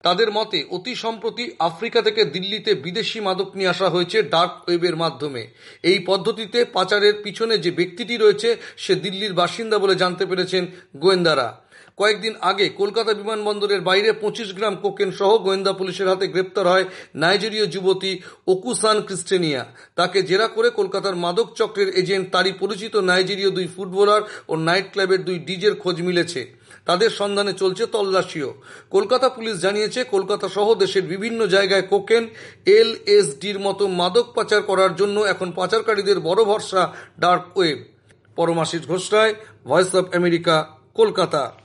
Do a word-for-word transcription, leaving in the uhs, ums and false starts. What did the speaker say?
তাদের মতে অতি সম্প্রতি আফ্রিকা থেকে দিল্লিতে বিদেশি মাদক নিয়ে আসা হয়েছে ডার্ক ওয়েবের মাধ্যমে। এই পদ্ধতিতে পাচারের পিছনে যে ব্যক্তিটি রয়েছে সে দিল্লির বাসিন্দা বলে জানতে পেরেছেন গোয়েন্দারা। কয়েকদিন আগে কলকাতা বিমানবন্দরের বাইরে পঁচিশ গ্রাম কোকেন সহ গোয়েন্দা পুলিশের হাতে গ্রেপ্তার হয় নাইজেরীয় যুবতী ওকুসান ক্রিস্টেনিয়া। তাকে জেরা করে কলকাতার মাদক চক্রের এজেন্ট তারই পরিচিত নাইজেরীয় দুই ফুটবলার ও নাইট ক্লাবের দুই ডিজের খোঁজ মিলেছে। তাদের সন্ধানে চলছে তল্লাশিও। কলকাতা পুলিশ জানিয়েছে, কলকাতা সহ দেশের বিভিন্ন জায়গায় কোকেন, এলএসডির মতো মাদক পাচার করার জন্য এখন পাচারকারীদের বড় ভরসা dark web. Paramashis Ghosh Ray, Voice of America, Kolkata.